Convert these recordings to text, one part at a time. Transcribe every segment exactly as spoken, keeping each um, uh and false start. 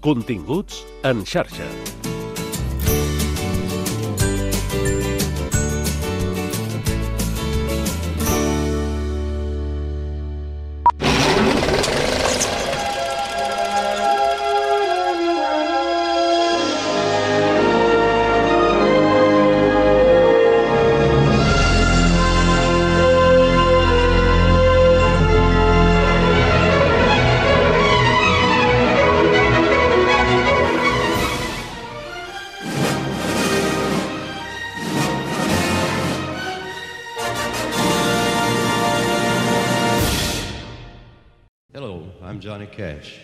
Continguts en xarxa. Hello, I'm Johnny Cash.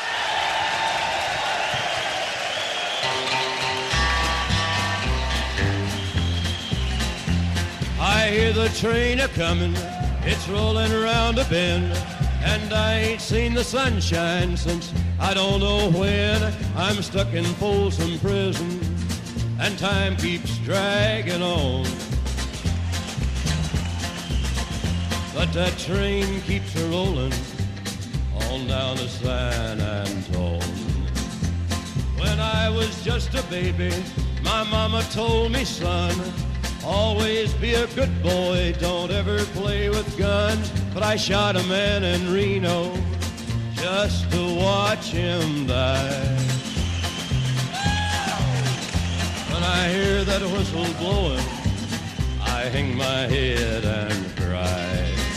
I hear the train a-comin', it's rollin' around a bend, and I ain't seen the sunshine since I don't know when. I'm stuck in Folsom Prison, and time keeps dragging on. But that train keeps a-rollin' on down to San Antone. When I was just a baby, my mama told me, son, always be a good boy, don't ever play with guns. But I shot a man in Reno just to watch him die. When I hear that whistle blowing, I hang my head and cry.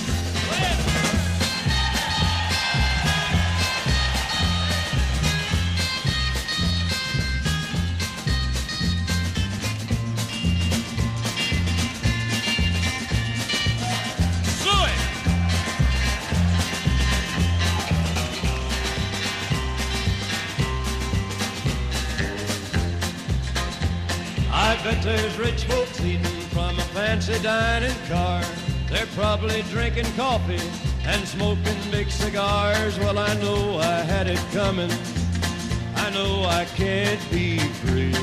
I bet there's rich folks eating from a fancy dining car. They're probably drinking coffee and smoking big cigars. Well, I know I had it coming. I know I can't be free.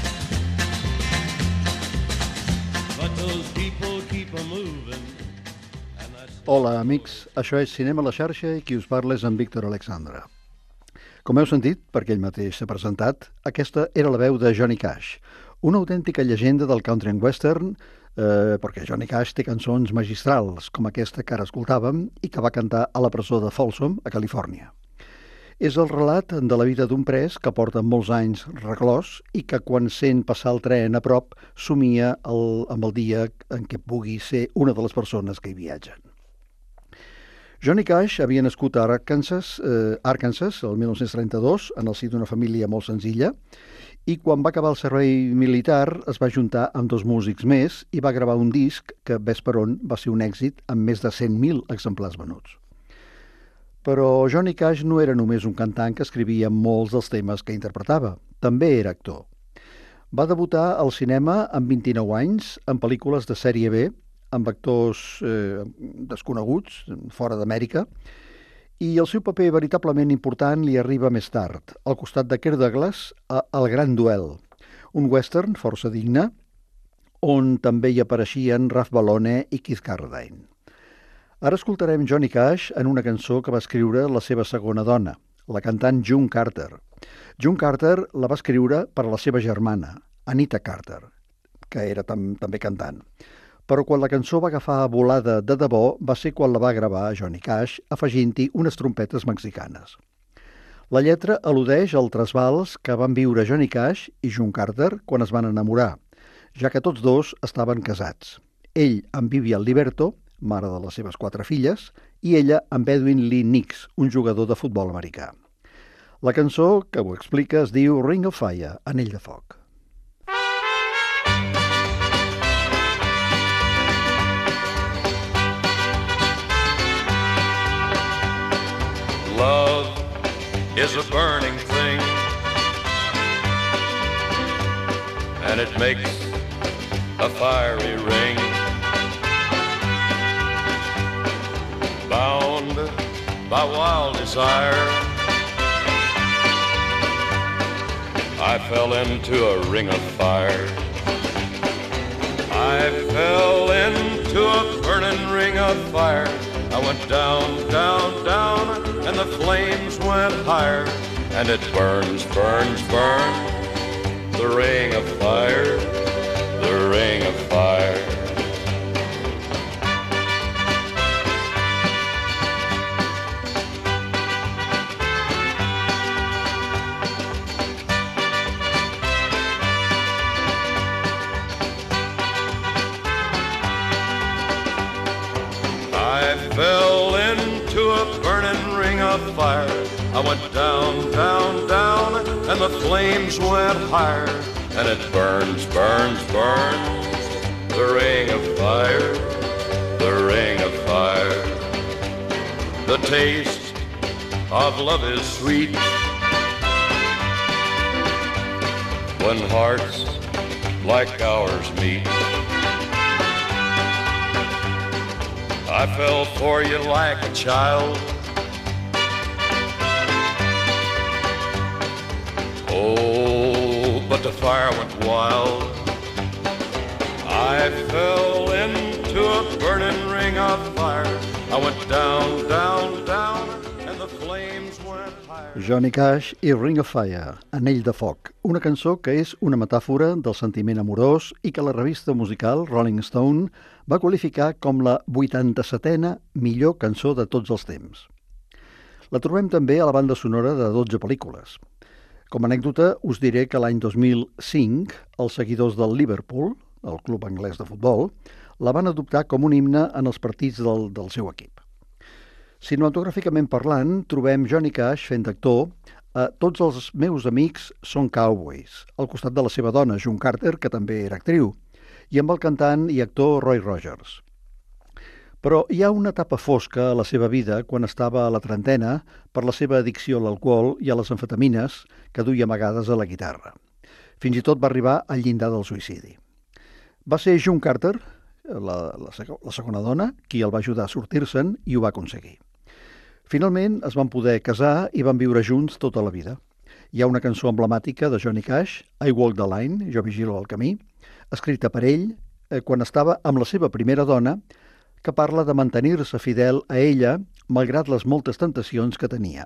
But those people keep a moving. Hola, amics. Això és Cinema a la xarxa i qui us parla és en Víctor Alexandre. Com heu sentit, perquè ell mateix s'ha presentat, aquesta era la veu de Johnny Cash, una autèntica llegenda del country and western, eh, perquè Johnny Cash té cançons magistrals, com aquesta que ara escoltàvem i que va cantar a la presó de Folsom, a Califòrnia. És el relat de la vida d'un pres que porta molts anys reclòs i que quan sent passar el tren a prop somia el, amb el dia en què pugui ser una de les persones que hi viatgen. Johnny Cash havia nascut a Arkansas, eh, Arkansas el dinou trenta-dos, en el si d'una família molt senzilla, i quan va acabar el servei militar es va juntar amb dos músics més i va gravar un disc que, ves per on, va ser un èxit amb més de cent mil exemplars venuts. Però Johnny Cash no era només un cantant que escrivia molts dels temes que interpretava, també era actor. Va debutar al cinema amb vint-i-nou anys en pel·lícules de sèrie B, amb actors eh, desconeguts, fora d'Amèrica, i el seu paper veritablement important li arriba més tard, al costat de Kirk Douglas, a El Gran Duel, un western força digne, on també hi apareixien Ralph Ballone i Keith Carradine. Ara escoltarem Johnny Cash en una cançó que va escriure la seva segona dona, la cantant June Carter. June Carter la va escriure per a la seva germana, Anita Carter, que era tam també cantant. Però quan la cançó va agafar volada de debò va ser quan la va gravar Johnny Cash afegint-hi unes trompetes mexicanes. La lletra al·ludeix al trasbals que van viure Johnny Cash i June Carter quan es van enamorar, ja que tots dos estaven casats. Ell amb Vivian Liberto, mare de les seves quatre filles, i ella amb Edwin Lee Nix, un jugador de futbol americà. La cançó, que ho explica, es diu Ring of Fire, Anell de foc. Love is a burning thing, and it makes a fiery ring. Bound by wild desire, I fell into a ring of fire. I fell into a burning ring of fire. I went down, down, down, and the flames went higher. and it burns, burns, burns. The ring of fire, the ring of fire. I fell into a burning ring of fire. I went down, down, down, and the flames went higher. And it burns, burns, burns, the ring of fire, the ring of fire. The taste of love is sweet when hearts like ours meet. I fell for you like a child. Oh, but the fire went wild. I fell into a burning ring of fire. I went down, down, down, and the flames went higher. Johnny Cash i Ring of Fire, Anell de Foc, una cançó que és una metàfora del sentiment amorós i que la revista musical Rolling Stone va qualificar com la vuitanta-setena millor cançó de tots els temps. La trobem també a la banda sonora de dotze pel·lícules. Com a anècdota, us diré que l'any dos mil cinc, els seguidors del Liverpool, el club anglès de futbol, la van adoptar com un himne en els partits del, del seu equip. Cinematogràficament parlant, trobem Johnny Cash fent d'actor a Tots els meus amics són cowboys, al costat de la seva dona, June Carter, que també era actriu, i amb el cantant i actor Roy Rogers. Però hi ha una etapa fosca a la seva vida quan estava a la trentena per la seva addicció a l'alcohol i a les amfetamines que duia amagades a la guitarra. Fins i tot va arribar al llindar del suïcidi. Va ser June Carter, la, la, la segona dona, qui el va ajudar a sortir-se'n i ho va aconseguir. Finalment es van poder casar i van viure junts tota la vida. Hi ha una cançó emblemàtica de Johnny Cash, I Walk the Line, Jo vigilo el camí, escrita per ell eh, quan estava amb la seva primera dona, que parla de mantenir-se fidel a ella malgrat les moltes tentacions que tenia.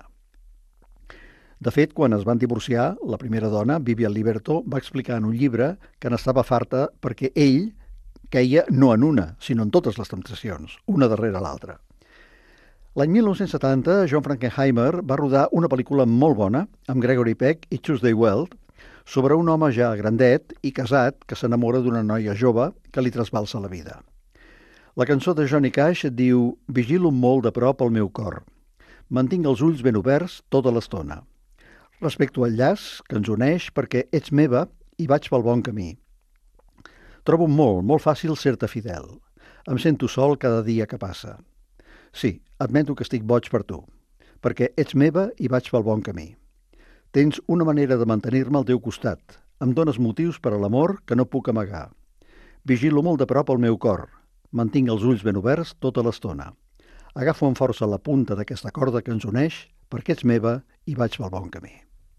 De fet, quan es van divorciar, la primera dona, Vivian Liberto, va explicar en un llibre que n'estava farta perquè ell queia no en una, sinó en totes les temptacions, una darrere l'altra. L'any mil nou-cents setanta, John Frankenheimer va rodar una pel·lícula molt bona, amb Gregory Peck i Tuesday Weld, sobre un home ja grandet i casat que s'enamora d'una noia jove que li trasbalsa la vida. La cançó de Johnny Cash et diu «Vigilo molt de prop el meu cor. Mantinc els ulls ben oberts tota l'estona. Respecto al llaç que ens uneix perquè ets meva i vaig pel bon camí. Trobo molt, molt fàcil ser-te fidel. Em sento sol cada dia que passa. Sí, admeto que estic boig per tu, perquè ets meva i vaig pel bon camí. Tens una manera de mantenir-me al teu costat. Em dones motius per a l'amor que no puc amagar. Vigilo molt de prop el meu cor. Mantinc els ulls ben oberts tota l'estona. Agafo amb força la punta d'aquesta corda que ens uneix perquè ets meva i vaig pel bon camí.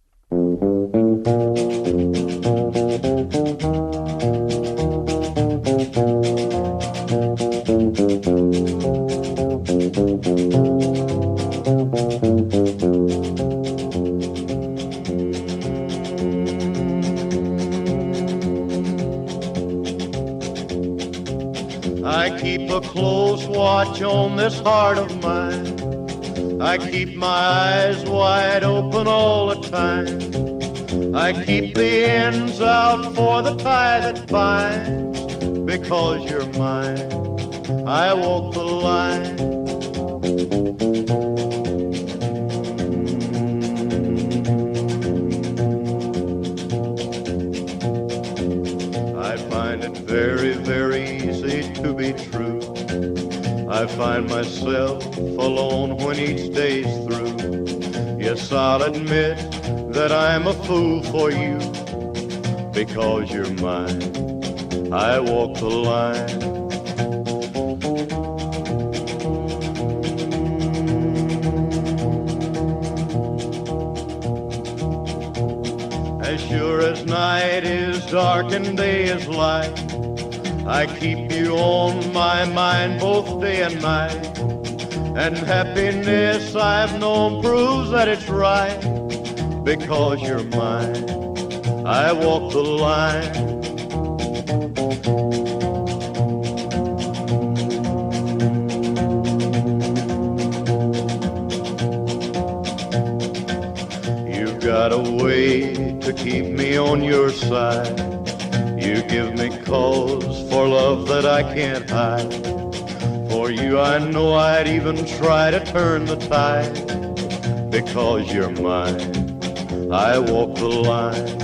I keep a close watch on this heart of mine. I keep my eyes wide open all the time. I keep the ends out for the tie that binds. Because you're mine, I walk the line. I find it very, very easy to be true. I find myself alone when each day's through. Yes, I'll admit that I'm a fool for you. Because you're mine, I walk the line. As sure as night is dark and day is light, I keep you on my mind both day and night. And happiness I've known proves that it's right. because you're mine. I walk the line. You've got a way to keep me on your side. You give me cause for love that I can't hide. For you I know I'd even try to turn the tide. Because you're mine, I walk the line.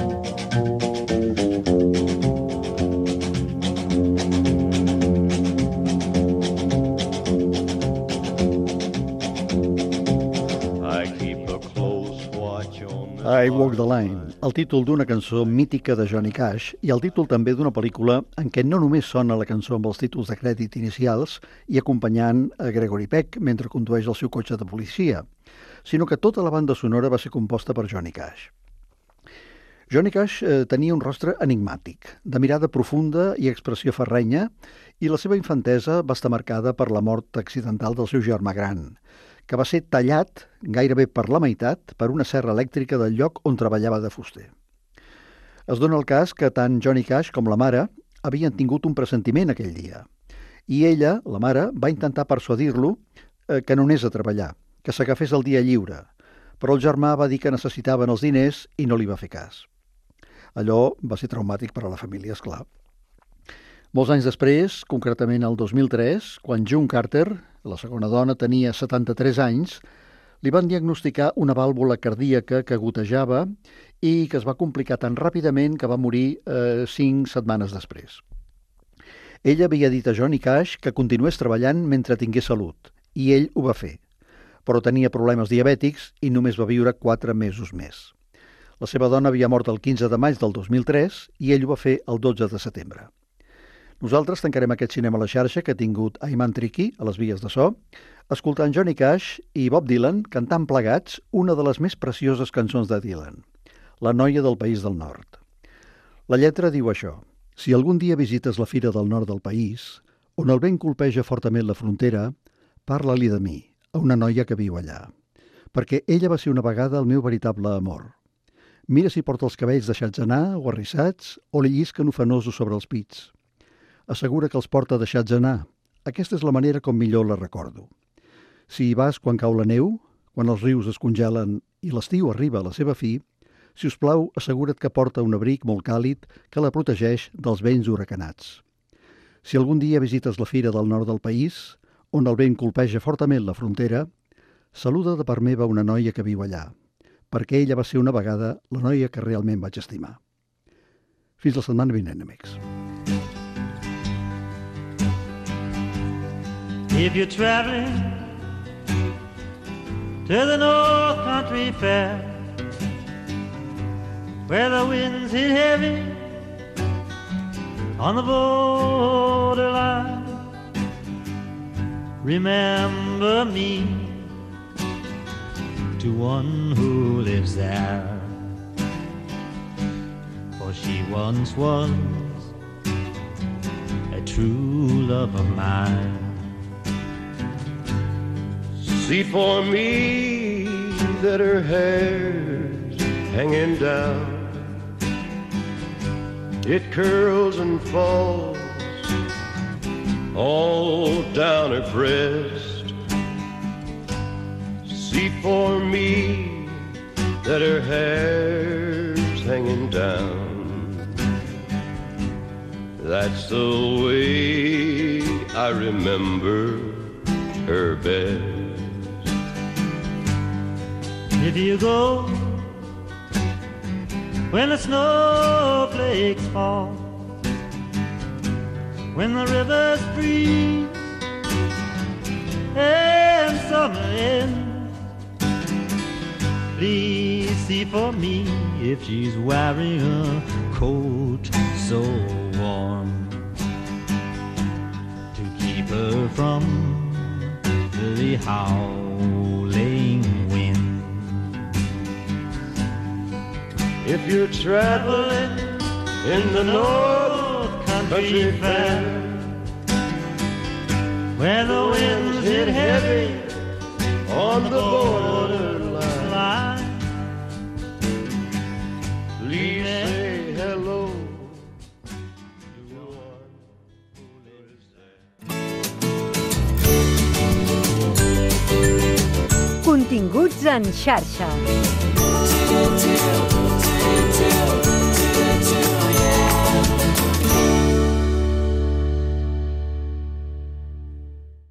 I keep a close watch on this. I Walk the Line, el títol d'una cançó mítica de Johnny Cash i el títol també d'una pel·lícula en què no només sona la cançó amb els títols de crèdit inicials i acompanyant a Gregory Peck mentre condueix el seu cotxe de policia, sinó que tota la banda sonora va ser composta per Johnny Cash. Johnny Cash eh, tenia un rostre enigmàtic, de mirada profunda i expressió ferrenya, i la seva infantesa va estar marcada per la mort accidental del seu germà gran, que va ser tallat gairebé per la meitat per una serra elèctrica del lloc on treballava de fuster. Es dona el cas que tant Johnny Cash com la mare havien tingut un pressentiment aquell dia, i ella, la mare, va intentar persuadir-lo eh, que no anés a treballar, que s'agafés el dia lliure, però el germà va dir que necessitaven els diners i no li va fer cas. Allò va ser traumàtic per a la família, esclar. Molts anys després, concretament el dos mil tres, quan June Carter, la segona dona, tenia setanta-tres anys, li van diagnosticar una vàlvula cardíaca que gotejava i que es va complicar tan ràpidament que va morir eh, cinc setmanes després. Ella havia dit a Johnny Cash que continués treballant mentre tingués salut, i ell ho va fer, però tenia problemes diabètics i només va viure quatre mesos més. La seva dona havia mort el quinze de maig del dos mil tres i ell ho va fer el dotze de setembre. Nosaltres tancarem aquest cinema a la xarxa que ha tingut Ayman Triqui a les vies de so, escoltant Johnny Cash i Bob Dylan cantant plegats una de les més precioses cançons de Dylan, La noia del País del Nord. La lletra diu això: si algun dia visites la fira del nord del país, on el vent colpeja fortament la frontera, parla-li de mi, a una noia que viu allà, perquè ella va ser una vegada el meu veritable amor. Mira si porta els cabells deixats anar o arrissats o li llisquen ofenosos sobre els pits. Assegura que els porta deixats anar. Aquesta és la manera com millor la recordo. Si hi vas quan cau la neu, quan els rius es congelen i l'estiu arriba a la seva fi, si us plau, assegura't que porta un abric molt càlid que la protegeix dels vents huracanats. Si algun dia visites la fira del nord del país, on el vent colpeja fortament la frontera, saluda de part meva una noia que viu allà, perquè ella va ser una vegada la noia que realment vaig estimar. Fins la setmana vinent, amics. If you're traveling to the North Country Fair, where the winds hit heavy on the borderline, remember me to one who lives there, for she once was a true love of mine. See for me that her hair's hanging down, it curls and falls all down her breast. See for me that her hair's hanging down, that's the way I remember her best. If you go when the snowflakes fall, when the rivers freeze and summer ends, please see for me if she's wearing a coat so warm to keep her from the howling wind. If you're traveling in the North Country Fair, where the winds hit heavy on the borderline, Continguts en xarxa.